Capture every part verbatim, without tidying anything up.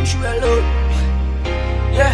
through a lot. Yeah.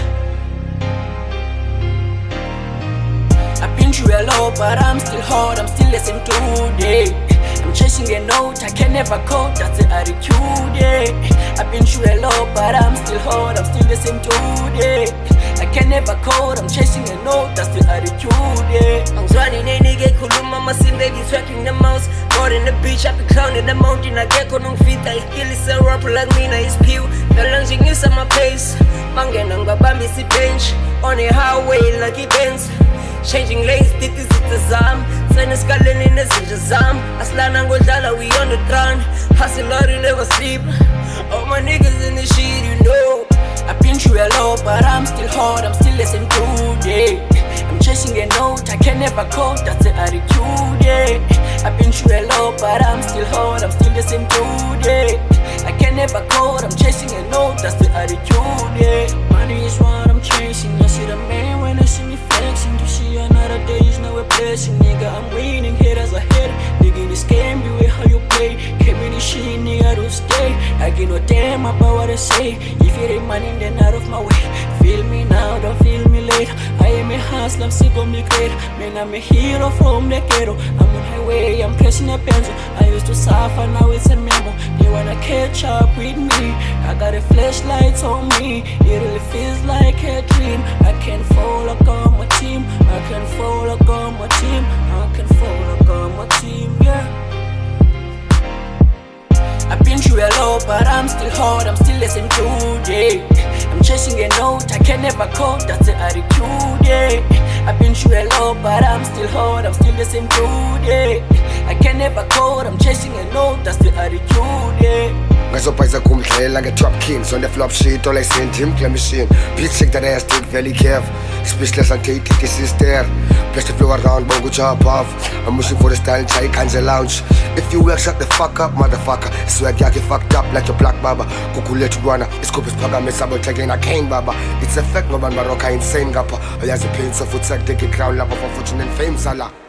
I've been through a lot, but I'm still hard, I'm still listening today. I'm chasing a note, I can never cope, that's the attitude, yeah. I've been through a lot, but I'm still hard, I'm still the same today. I can never code, I'm chasing a note, that's the attitude, yeah. I'm running a nigga, kuluma masinde, he's tracking the mouse. More in the beach, I be clowning the mountain, I get on feet, I kill is a rapper like me, na is pew. The lunging is on my pace, mangan on babambi si bench, on a highway like it bends. Changing lanes, this is the zam. Sign sculling in the zam. Aslan and Dala, we on the run. Hustle out, you never sleep. All my niggas in the shit, you know. I've been through a lot, but I'm still hard, I'm still listening today. I'm chasing a note, I can never cope, that's the attitude, yeah. I've been through a lot, but I'm still hard, I'm still listening today. I can never code, I'm chasing a note, that's the attitude, yeah. Money is what I'm chasing, I see the man when I see me flexing. To see another day is now a blessing, nigga, I'm winning, haters ahead. Nigga, this game, be with how you play. Came in this shit, nigga, don't stay. I give no damn about what I say. If it ain't money, then out of my way. Feel me now, don't feel me late. I am a hustler, I'm sick of me great. Man, I'm a hero from the ghetto. I'm on highway, I'm pressing a pencil. I used to suffer, now it's a memo. They wanna catch up with me. I got a flashlight on me. It really feels like a dream. I can fall like on my team. I can fall like on my team. I can fall like on my team, yeah. I've been through a lot, but I'm still hard, I'm still listening today. I'm chasing a note, I can never cope, that's the attitude, yeah. I've been through a lot, but I'm still hard, I'm still listening today. I can never code, I'm chasing a note, that's the attitude, yeah. Ngazophaisa kumdlela nge-drop kings on the flop sheet, all I seen him claim machine. Beat check that ass, take very careful. Speechless and take it, this is there. Place the floor around, bongo jump off. I'm wishing for the style, try can't lounge. If you work, shut the fuck up, motherfucker. Swag ya get fucked up like your black baba. Kukulet rwana, iskopis paga me sabo taking a cane baba. It's a fact, no man Maroka insane gappa. I has a pain so foot sack, take a crown lapa for fortune and fame sala.